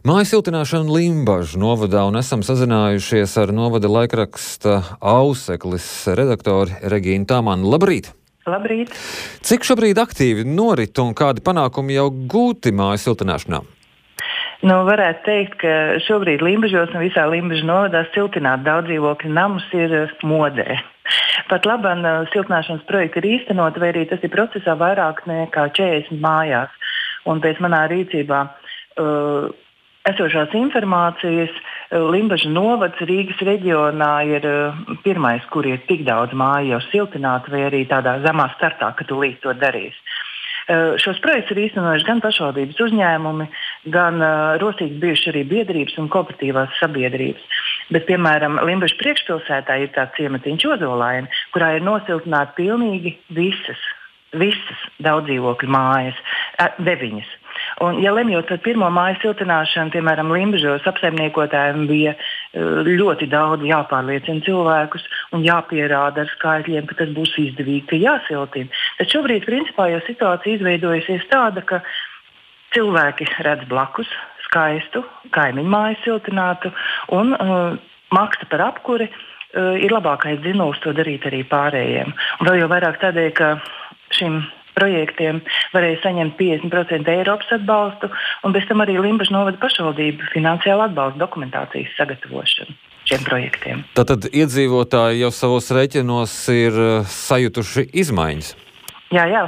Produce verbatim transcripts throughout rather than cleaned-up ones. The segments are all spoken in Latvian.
Māju siltināšana Limbažu novadā un esam sazinājušies ar novada laikraksta Auseklis redaktori Regīnu Tāmani. Labrīt! Labrīt! Cik šobrīd aktīvi norit un kādi panākumi jau gūti māju siltināšanā? Nu, varētu teikt, ka šobrīd Limbažos un visā Limbažu novadā siltināt daudz dzīvokļu namus ir modē. Pat labam siltināšanas projekti ir īstenot, vai arī tas ir procesā vairāk nekā četrdesmit mājās. Un pēc manā rīcībā uh, esošās informācijas Limbažu novads Rīgas reģionā ir uh, pirmais, kur ir tik daudz māju jau siltināta, vai arī tādā zemā startā, ka tūlīt to darīs. Uh, šos projektus ir īstenojuši gan pašvaldības uzņēmumi, gan uh, rosīgi bijuši arī biedrības un kooperatīvās sabiedrības. Bet, piemēram, Limbažu priekšpilsētā ir tāds ciematiņš Ozolaini, kurā ir nosiltināti pilnīgi visas, visas daudzdzīvokļu mājas, deviņas. Un, ja lemjot par pirmo māju siltināšanu, piemēram, Limbažos apsaimniekotājiem bija ļoti daudz jāpārliecina cilvēkus un jāpierāda ar skaitļiem, ka tas būs izdevīgi, ka jāsiltina. Tad šobrīd, principā, jau situācija izveidojusies tāda, ka cilvēki redz blakus skaistu kaimiņu māju siltinātu un uh, maksa par apkuri uh, ir labākais dzinums to darīt arī pārējiem. Un vēl jau vairāk tādēļ, ka šim projektiem varēja saņemt piecdesmit procenti Eiropas atbalstu, un bez tam arī Limbažu novada pašvaldība finansiāli atbalsta dokumentācijas sagatavošanu šiem projektiem. Tātad iedzīvotāji jau savos rēķinos ir sajutuši izmaiņas? Jā, jā.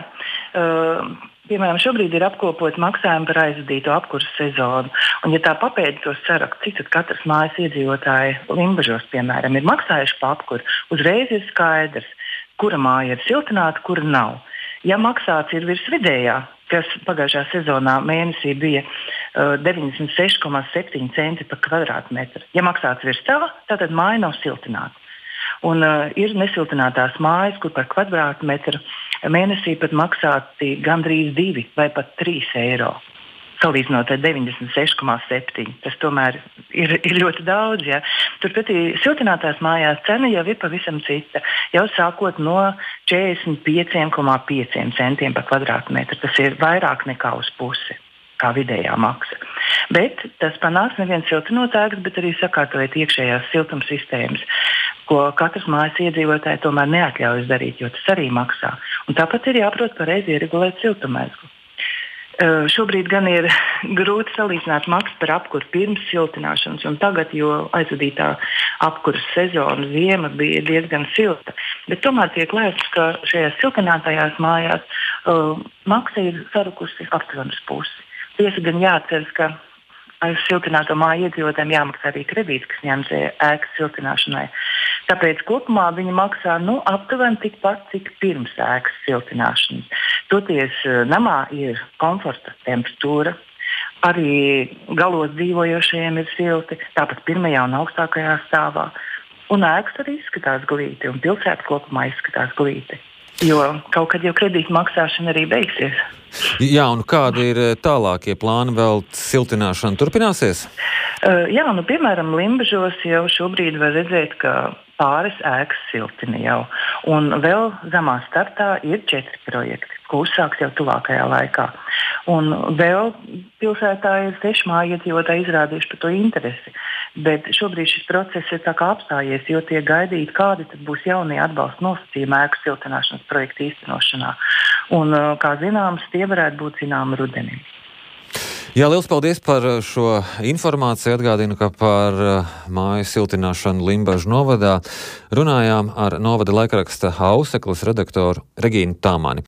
Uh, Piemēram, šobrīd ir apkopot maksājumi par aizvadīto apkuras sezonu. Un, ja tā papēta tos sarakstu, cik katras mājas iedzīvotāji Limbažos, piemēram, ir maksājuši par apkuru, uzreiz ir skaidrs, kura māja ir siltināta, kura nav. Ja maksāts ir virs vidējā, kas pagājušā sezonā mēnesī bija uh, deviņdesmit seši komats septiņi centi par kvadrātmetru, ja maksāts virs tā, tātad māja nav siltināta. Un uh, ir nesiltinātās mājas, kur par kvadrātmetru mēnesī pat maksāti gandrīz divi vai pat trīs eiro. Salīdzinot ar deviņdesmit seši komats septiņi. Tas tomēr ir, ir ļoti daudz. Ja. Turpretī siltinātās mājās cena jau ir pavisam cita. Jau sākot no četrdesmit pieci komats pieci centiem par kvadrātmetru. Tas ir vairāk nekā uz pusi, kā vidējā maksa. Bet tas panāks neviens siltinotājs, bet arī sakārtojot iekšējās siltuma sistēmas, ko katrs mājas iedzīvotāji tomēr neatļaujas darīt, jo tas arī maksā. Un tāpat ir jāprot pareizi ieregulēt siltumēzgu. Uh, šobrīd gan ir grūti salīdzināt maksu par apkuru pirms siltināšanas un tagad, jo aizvadītā apkuras sezona ziema bija diezgan silta. Bet tomēr tiek lēsts, ka šajās siltinātajās mājās uh, maksa ir sarukusi aptuveni uz pusi. Tiesa gan jāatceras, ka aiz siltināto māju iedzīvotājiem jāmaksā arī kredīts, kas ņemts ēkas siltināšanai. Tāpēc kopumā viņi maksā nu, aptuveni tikpat, cik pirms ēkas siltināšanas. Toties namā ir komforta temperatūra, arī galos dzīvojošajiem ir silti, tāpat pirmajā un augstākajā stāvā. Un ēkas arī izskatās glīti, un pilsēta kopumā izskatās glīti. Jo kaut kad jau kredīta maksāšana arī beigsies. Jā, un kādi ir tālākie plāni, vēl siltināšana turpināsies? Uh, jā, nu, piemēram, Limbažos jau šobrīd var redzēt, ka pāris ēkas siltina jau. Un vēl zemā startā ir četri projekti, ko uzsāks jau tuvākajā laikā. Un vēl pilsētā ir seši māju iedzīvotāji izrādījuši par to interesi. Bet šobrīd šis process ir tā kā apstājies, jo tiek gaidīti, kādi tad būs jaunie atbalsta nosacījumi ēku siltināšanas projektu īstenošanā. Un, kā zināms, tie varētu būt zināmi rudenī. Jā, liels paldies par šo informāciju. Atgādinu, ka par māju siltināšanu Limbažu novadā runājām ar novada laikraksta Auseklis redaktoru Regīnu Tāmani.